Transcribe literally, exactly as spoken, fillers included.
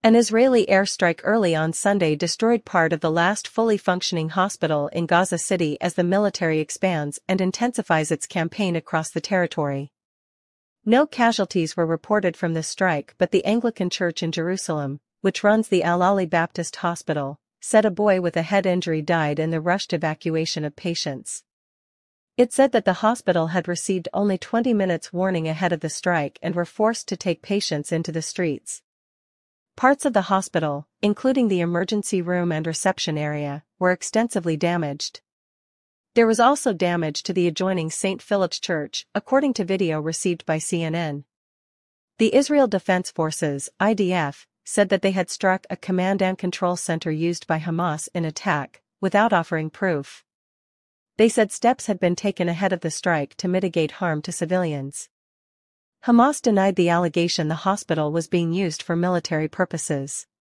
An Israeli airstrike early on Sunday destroyed part of the last fully functioning hospital in Gaza City as the military expands and intensifies its campaign across the territory. No casualties were reported from this strike, but the Anglican Church in Jerusalem, which runs the Al-Ali Baptist Hospital, said a boy with a head injury died in the rushed evacuation of patients. It said that the hospital had received only twenty minutes warning ahead of the strike and were forced to take patients into the streets. Parts of the hospital, including the emergency room and reception area, were extensively damaged. There was also damage to the adjoining Saint Philip's Church, according to video received by C N N. The Israel Defense Forces, I D F, said that they had struck a command and control center used by Hamas in attack, without offering proof. They said steps had been taken ahead of the strike to mitigate harm to civilians. Hamas denied the allegation the hospital was being used for military purposes.